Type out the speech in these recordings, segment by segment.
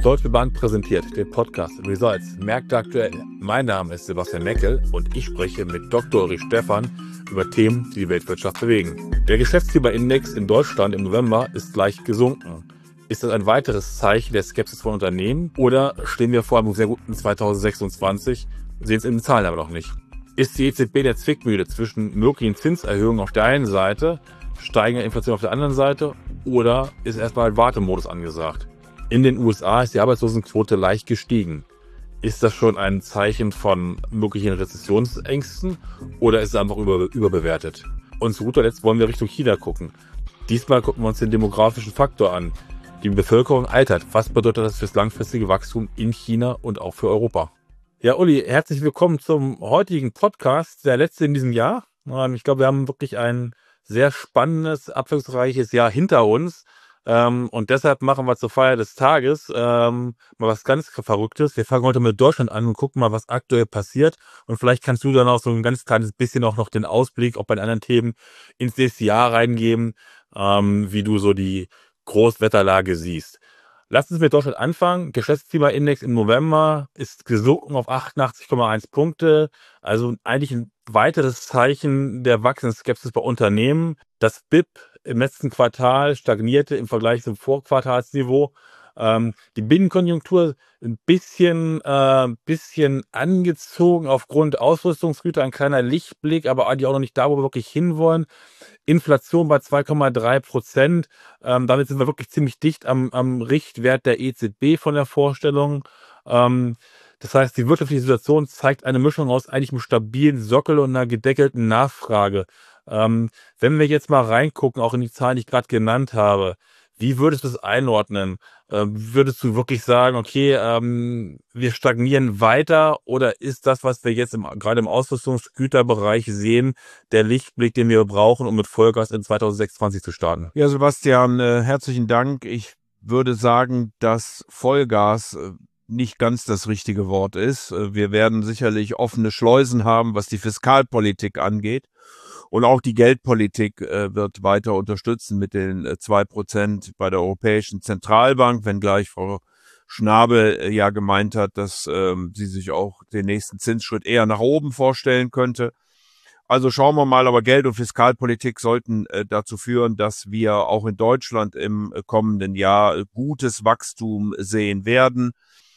Deutsche Bank präsentiert den Podcast Results Märkte aktuell. Mein Name ist Sebastian Neckel und ich spreche mit Dr. Ulrich Stephan über Themen, die die Weltwirtschaft bewegen. Der Geschäftsführer-Index in Deutschland im November ist leicht gesunken. Ist das ein weiteres Zeichen der Skepsis von Unternehmen oder stehen wir vor einem sehr guten 2026, sehen es in den Zahlen aber noch nicht? Ist die EZB der Zwickmühle zwischen möglichen Zinserhöhungen auf der einen Seite, steigender Inflation auf der anderen Seite oder ist erstmal Wartemodus angesagt? In den USA ist die Arbeitslosenquote leicht gestiegen. Ist das schon ein Zeichen von möglichen Rezessionsängsten oder ist es einfach überbewertet? Und zu guter Letzt wollen wir Richtung China gucken. Diesmal gucken wir uns den demografischen Faktor an. Die Bevölkerung altert. Was bedeutet das fürs langfristige Wachstum in China und auch für Europa? Ja, Uli, herzlich willkommen zum heutigen Podcast, der letzte in diesem Jahr. Ich glaube, wir haben wirklich ein sehr spannendes, abwechslungsreiches Jahr hinter uns. Und deshalb machen wir zur Feier des Tages mal was ganz Verrücktes. Wir fangen heute mit Deutschland an und gucken mal, was aktuell passiert. Und vielleicht kannst du dann auch so ein ganz kleines bisschen auch noch den Ausblick, auch bei den anderen Themen, ins nächste Jahr reingeben, wie du so die Großwetterlage siehst. Lass uns mit Deutschland anfangen. Geschäftsklimaindex im November ist gesunken auf 88,1 Punkte. Also eigentlich ein weiteres Zeichen der wachsenden Skepsis bei Unternehmen. Das BIP im letzten Quartal stagnierte im Vergleich zum Vorquartalsniveau. Die Binnenkonjunktur ein bisschen angezogen aufgrund Ausrüstungsgüter, ein kleiner Lichtblick, aber eigentlich auch noch nicht da, wo wir wirklich hinwollen. Inflation bei 2,3%. Damit sind wir wirklich ziemlich dicht am Richtwert der EZB von der Vorstellung. Das heißt, die wirtschaftliche Situation zeigt eine Mischung aus eigentlich einem stabilen Sockel und einer gedeckelten Nachfrage. Wenn wir jetzt mal reingucken, auch in die Zahlen, die ich gerade genannt habe, wie würdest du es einordnen? Würdest du wirklich sagen, okay, wir stagnieren weiter oder ist das, was wir jetzt gerade im Ausrüstungsgüterbereich sehen, der Lichtblick, den wir brauchen, um mit Vollgas in 2026 zu starten? Ja, Sebastian, herzlichen Dank. Ich würde sagen, dass Vollgas nicht ganz das richtige Wort ist. Wir werden sicherlich offene Schleusen haben, was die Fiskalpolitik angeht. Und auch die Geldpolitik wird weiter unterstützen mit den 2% bei der Europäischen Zentralbank, wenngleich Frau Schnabel ja gemeint hat, dass sie sich auch den nächsten Zinsschritt eher nach oben vorstellen könnte. Also schauen wir mal, aber Geld- und Fiskalpolitik sollten dazu führen, dass wir auch in Deutschland im kommenden Jahr gutes Wachstum sehen werden.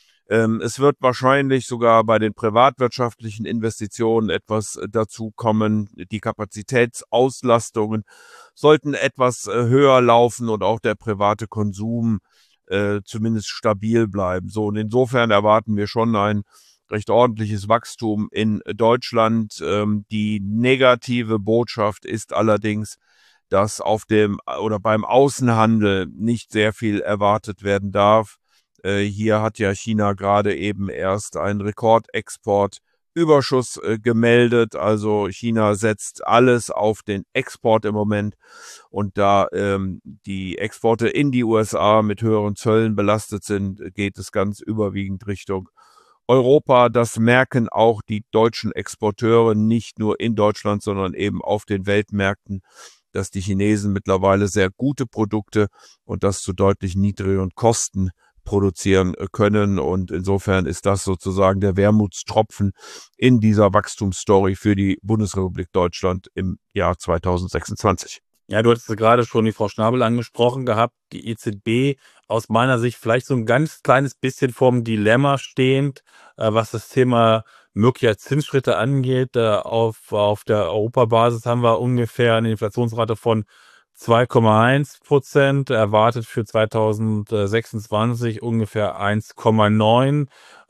Es wird wahrscheinlich sogar bei den privatwirtschaftlichen Investitionen etwas dazu kommen. Die Kapazitätsauslastungen sollten etwas höher laufen und auch der private Konsum zumindest stabil bleiben. So, und insofern erwarten wir schon ein recht ordentliches Wachstum in Deutschland. Die negative Botschaft ist allerdings, dass beim Außenhandel nicht sehr viel erwartet werden darf. Hier hat ja China gerade eben erst einen Rekordexportüberschuss gemeldet. Also China setzt alles auf den Export im Moment. Und da die Exporte in die USA mit höheren Zöllen belastet sind, geht es ganz überwiegend Richtung Europa. Das merken auch die deutschen Exporteure, nicht nur in Deutschland, sondern eben auf den Weltmärkten, dass die Chinesen mittlerweile sehr gute Produkte und das zu deutlich niedrigeren Kosten produzieren können. Und insofern ist das sozusagen der Wermutstropfen in dieser Wachstumsstory für die Bundesrepublik Deutschland im Jahr 2026. Ja, du hattest gerade schon die Frau Schnabel angesprochen gehabt, die EZB aus meiner Sicht vielleicht so ein ganz kleines bisschen vorm Dilemma stehend, was das Thema möglicher Zinsschritte angeht. Auf der Europabasis haben wir ungefähr eine Inflationsrate von 2,1%, erwartet für 2026 ungefähr 1,9%.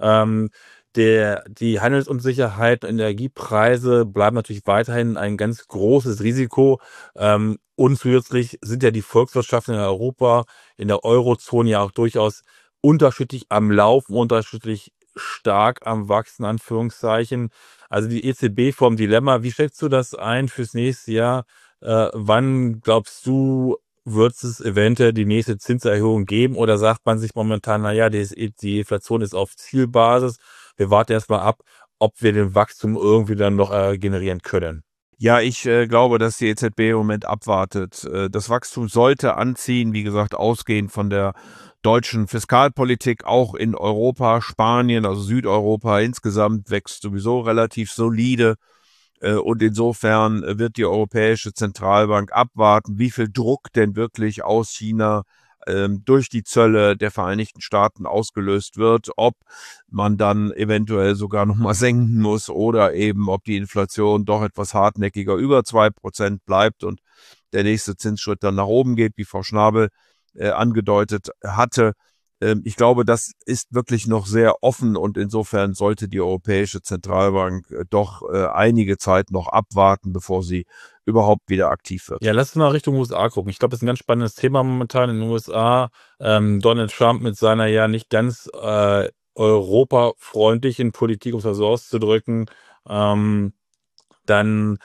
Die Handelsunsicherheit und Energiepreise bleiben natürlich weiterhin ein ganz großes Risiko. Und zusätzlich sind ja die Volkswirtschaften in Europa, in der Eurozone ja auch durchaus unterschiedlich am Laufen, unterschiedlich stark am Wachsen, Anführungszeichen. Also die EZB vorm Dilemma. Wie schätzt du das ein fürs nächste Jahr? Wann glaubst du, wird es eventuell die nächste Zinserhöhung geben? Oder sagt man sich momentan, naja, die Inflation ist auf Zielbasis. Wir warten erstmal ab, ob wir den Wachstum irgendwie dann noch generieren können. Ja, ich glaube, dass die EZB im Moment abwartet. Das Wachstum sollte anziehen, wie gesagt, ausgehend von der deutschen Fiskalpolitik, auch in Europa, Spanien, also Südeuropa insgesamt wächst sowieso relativ solide. Und insofern wird die Europäische Zentralbank abwarten, wie viel Druck denn wirklich aus China durch die Zölle der Vereinigten Staaten ausgelöst wird, ob man dann eventuell sogar nochmal senken muss oder eben ob die Inflation doch etwas hartnäckiger über 2% bleibt und der nächste Zinsschritt dann nach oben geht, wie Frau Schnabel angedeutet hatte. Ich glaube, das ist wirklich noch sehr offen und insofern sollte die Europäische Zentralbank doch einige Zeit noch abwarten, bevor sie überhaupt wieder aktiv wird. Ja, lass uns mal Richtung USA gucken. Ich glaube, das ist ein ganz spannendes Thema momentan in den USA. Donald Trump mit seiner ja nicht ganz europafreundlichen Politik, um es mal so auszudrücken, ähm, dann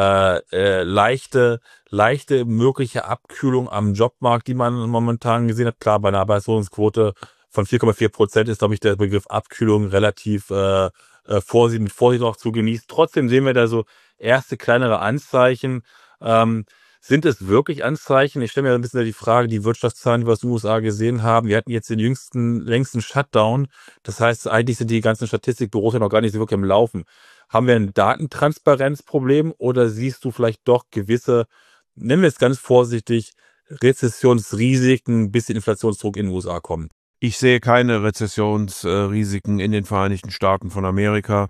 leichte mögliche Abkühlung am Jobmarkt, die man momentan gesehen hat. Klar, bei einer Arbeitslosenquote von 4,4% ist, glaube ich, der Begriff Abkühlung relativ mit Vorsicht auch zu genießen. Trotzdem sehen wir da so erste kleinere Anzeichen. Sind es wirklich Anzeichen? Ich stelle mir ein bisschen die Frage, die Wirtschaftszahlen, die wir aus den USA gesehen haben. Wir hatten jetzt den längsten Shutdown. Das heißt, eigentlich sind die ganzen Statistikbüros ja noch gar nicht so wirklich im Laufen. Haben wir ein Datentransparenzproblem oder siehst du vielleicht doch gewisse, nennen wir es ganz vorsichtig, Rezessionsrisiken, bis der Inflationsdruck in den USA kommt? Ich sehe keine Rezessionsrisiken in den Vereinigten Staaten von Amerika.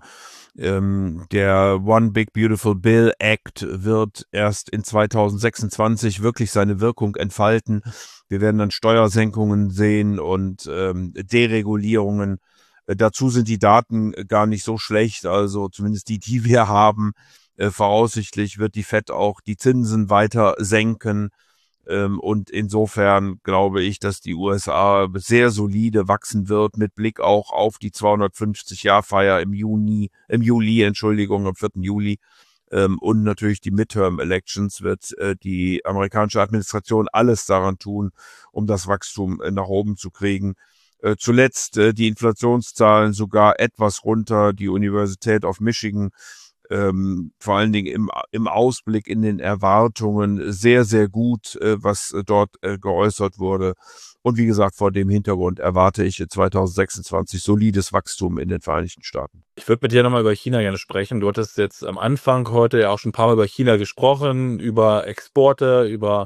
Der One Big Beautiful Bill Act wird erst in 2026 wirklich seine Wirkung entfalten. Wir werden dann Steuersenkungen sehen und Deregulierungen. Dazu sind die Daten gar nicht so schlecht, also zumindest die wir haben. Voraussichtlich wird die Fed auch die Zinsen weiter senken. Und insofern glaube ich, dass die USA sehr solide wachsen wird, mit Blick auch auf die 250-Jahr-Feier im Juli, am 4. Juli. Und natürlich die Midterm-Elections wird die amerikanische Administration alles daran tun, um das Wachstum nach oben zu kriegen. Zuletzt die Inflationszahlen sogar etwas runter. Die Universität of Michigan vor allen Dingen im Ausblick in den Erwartungen sehr, sehr gut, was dort geäußert wurde. Und wie gesagt, vor dem Hintergrund erwarte ich 2026 solides Wachstum in den Vereinigten Staaten. Ich würde mit dir nochmal über China gerne sprechen. Du hattest jetzt am Anfang heute ja auch schon ein paar Mal über China gesprochen, über Exporte, über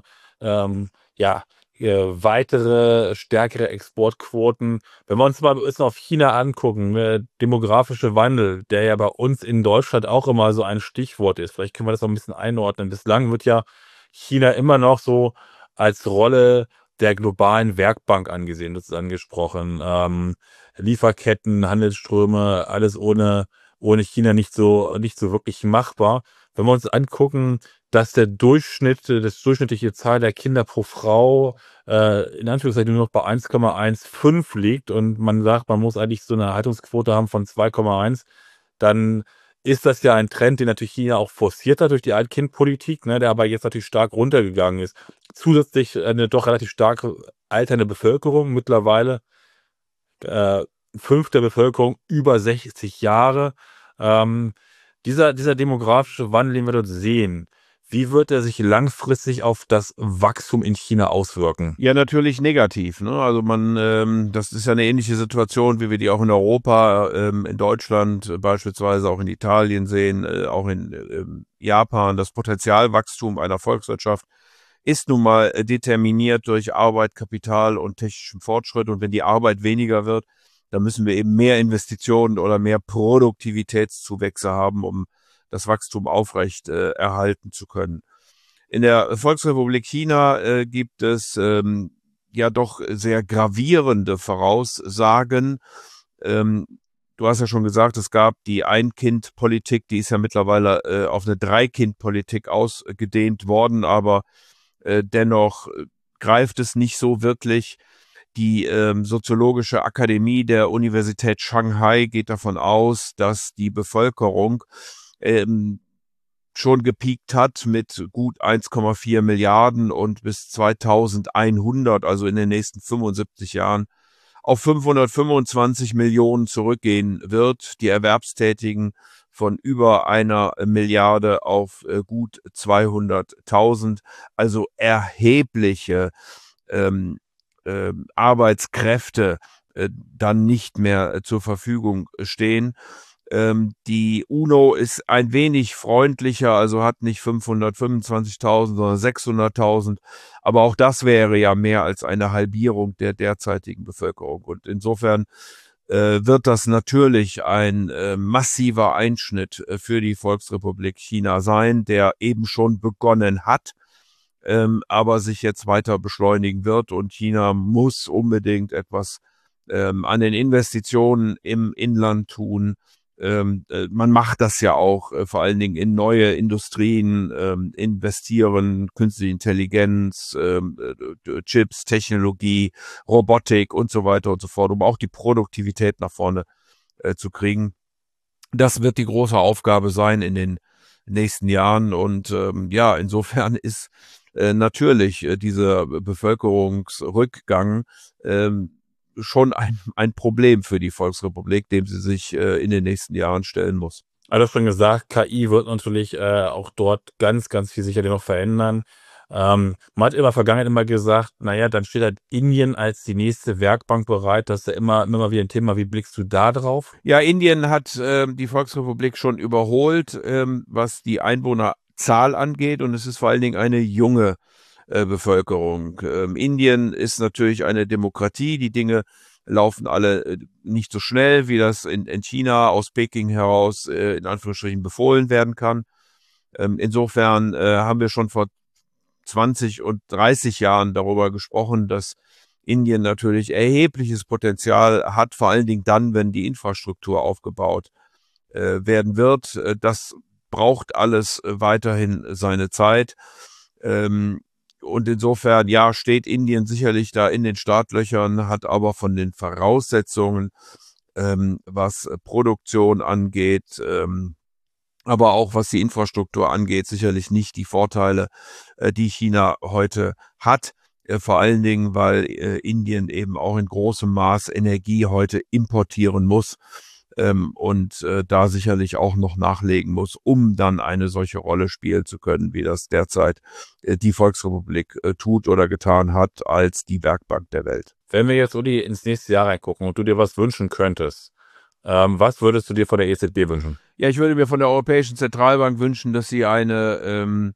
weitere, stärkere Exportquoten. Wenn wir uns mal ein bisschen auf China angucken, demografische Wandel, der ja bei uns in Deutschland auch immer so ein Stichwort ist. Vielleicht können wir das noch ein bisschen einordnen. Bislang wird ja China immer noch so als Rolle der globalen Werkbank angesehen, das ist angesprochen. Lieferketten, Handelsströme, alles ohne China nicht so wirklich machbar. Wenn wir uns angucken, dass das durchschnittliche Zahl der Kinder pro Frau in Anführungszeichen nur noch bei 1,15 liegt und man sagt, man muss eigentlich so eine Erhaltungsquote haben von 2,1, dann ist das ja ein Trend, den natürlich China auch forciert hat durch die Ein-Kind-Politik, ne, der aber jetzt natürlich stark runtergegangen ist. Zusätzlich eine doch relativ stark alternde Bevölkerung, mittlerweile Fünfte der Bevölkerung über 60 Jahre. Dieser demografische Wandel, den wir dort sehen, wie wird er sich langfristig auf das Wachstum in China auswirken? Ja, natürlich negativ. Ne? Also das ist ja eine ähnliche Situation, wie wir die auch in Europa, in Deutschland, beispielsweise auch in Italien sehen, auch in Japan. Das Potenzialwachstum einer Volkswirtschaft ist nun mal determiniert durch Arbeit, Kapital und technischen Fortschritt. Und wenn die Arbeit weniger wird, dann müssen wir eben mehr Investitionen oder mehr Produktivitätszuwächse haben, um das Wachstum aufrecht erhalten zu können. In der Volksrepublik China gibt es ja doch sehr gravierende Voraussagen. Du hast ja schon gesagt, es gab die Ein-Kind-Politik, die ist ja mittlerweile auf eine Drei-Kind-Politik ausgedehnt worden, aber dennoch greift es nicht so wirklich. Die Soziologische Akademie der Universität Shanghai geht davon aus, dass die Bevölkerung schon gepiekt hat mit gut 1,4 Milliarden und bis 2100, also in den nächsten 75 Jahren, auf 525 Millionen zurückgehen wird. Die Erwerbstätigen von über 1 Milliarde auf gut 200.000, also erhebliche Arbeitskräfte dann nicht mehr zur Verfügung stehen. Die UNO ist ein wenig freundlicher, also hat nicht 525.000, sondern 600.000. Aber auch das wäre ja mehr als eine Halbierung der derzeitigen Bevölkerung. Und insofern wird das natürlich ein massiver Einschnitt für die Volksrepublik China sein, der eben schon begonnen hat, aber sich jetzt weiter beschleunigen wird. Und China muss unbedingt etwas an den Investitionen im Inland tun. Man macht das ja auch vor allen Dingen in neue Industrien, investieren, künstliche Intelligenz, Chips, Technologie, Robotik und so weiter und so fort, um auch die Produktivität nach vorne zu kriegen. Das wird die große Aufgabe sein in den nächsten Jahren. Und ja, insofern ist natürlich dieser Bevölkerungsrückgang schon ein Problem für die Volksrepublik, dem sie sich in den nächsten Jahren stellen muss. Also schon gesagt, KI wird natürlich auch dort ganz, ganz viel sicherlich noch verändern. Man hat in der Vergangenheit immer gesagt, naja, dann steht halt Indien als die nächste Werkbank bereit. Das ist ja immer wieder ein Thema. Wie blickst du da drauf? Ja, Indien hat die Volksrepublik schon überholt, was die Einwohnerzahl angeht. Und es ist vor allen Dingen eine junge Bevölkerung. Indien ist natürlich eine Demokratie. Die Dinge laufen alle nicht so schnell, wie das in China aus Peking heraus in Anführungsstrichen befohlen werden kann. Insofern haben wir schon vor 20 und 30 Jahren darüber gesprochen, dass Indien natürlich erhebliches Potenzial hat, vor allen Dingen dann, wenn die Infrastruktur aufgebaut werden wird. Das braucht alles weiterhin seine Zeit. Und insofern, ja, steht Indien sicherlich da in den Startlöchern, hat aber von den Voraussetzungen, was Produktion angeht, aber auch was die Infrastruktur angeht, sicherlich nicht die Vorteile, die China heute hat. Vor allen Dingen, weil Indien eben auch in großem Maß Energie heute importieren muss. Und da sicherlich auch noch nachlegen muss, um dann eine solche Rolle spielen zu können, wie das derzeit die Volksrepublik tut oder getan hat als die Werkbank der Welt. Wenn wir jetzt, Uli, ins nächste Jahr reingucken und du dir was wünschen könntest, was würdest du dir von der EZB wünschen? Ja, ich würde mir von der Europäischen Zentralbank wünschen, dass sie eine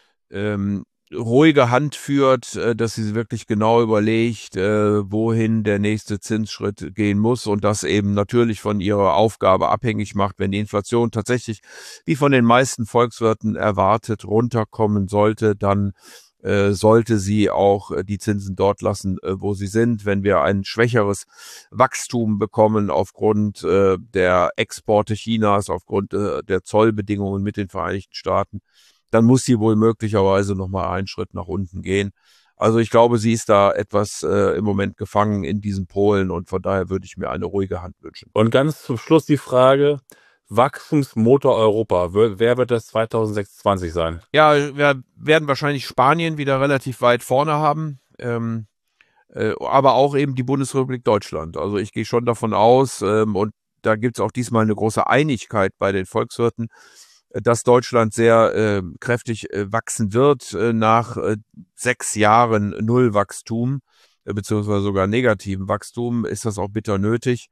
ruhige Hand führt, dass sie wirklich genau überlegt, wohin der nächste Zinsschritt gehen muss und das eben natürlich von ihrer Aufgabe abhängig macht. Wenn die Inflation tatsächlich, wie von den meisten Volkswirten erwartet, runterkommen sollte, dann sollte sie auch die Zinsen dort lassen, wo sie sind. Wenn wir ein schwächeres Wachstum bekommen aufgrund der Exporte Chinas, aufgrund der Zollbedingungen mit den Vereinigten Staaten, dann muss sie wohl möglicherweise nochmal einen Schritt nach unten gehen. Also ich glaube, sie ist da etwas im Moment gefangen in diesen Polen und von daher würde ich mir eine ruhige Hand wünschen. Und ganz zum Schluss die Frage, Wachstumsmotor Europa, wer wird das 2026 sein? Ja, wir werden wahrscheinlich Spanien wieder relativ weit vorne haben, aber auch eben die Bundesrepublik Deutschland. Also ich gehe schon davon aus, und da gibt es auch diesmal eine große Einigkeit bei den Volkswirten, dass Deutschland sehr kräftig wachsen wird nach 6 Jahren Nullwachstum, beziehungsweise sogar negativem Wachstum, ist das auch bitter nötig.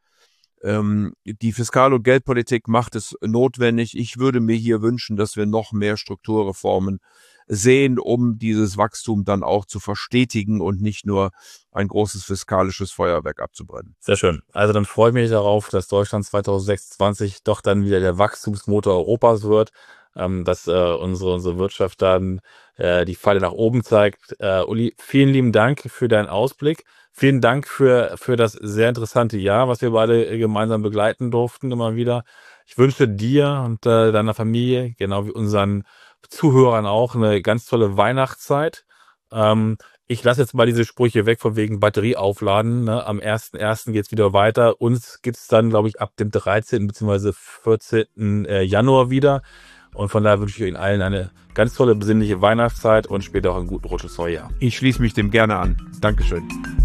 Die Fiskal- und Geldpolitik macht es notwendig. Ich würde mir hier wünschen, dass wir noch mehr Strukturreformen sehen, um dieses Wachstum dann auch zu verstetigen und nicht nur ein großes fiskalisches Feuerwerk abzubrennen. Sehr schön. Also dann freue ich mich darauf, dass Deutschland 2026 doch dann wieder der Wachstumsmotor Europas wird, dass unsere Wirtschaft dann die Pfeile nach oben zeigt. Uli, vielen lieben Dank für deinen Ausblick. Vielen Dank für das sehr interessante Jahr, was wir beide gemeinsam begleiten durften immer wieder. Ich wünsche dir und deiner Familie, genau wie unseren Zuhörern auch, eine ganz tolle Weihnachtszeit. Ich lasse jetzt mal diese Sprüche weg von wegen Batterie aufladen. Ne? Am 1.1. geht es wieder weiter. Uns gibt es dann, glaube ich, ab dem 13. bzw. 14. Januar wieder. Und von daher wünsche ich Ihnen allen eine ganz tolle, besinnliche Weihnachtszeit und später auch einen guten Rutsch ins neue Jahr. Ich schließe mich dem gerne an. Dankeschön.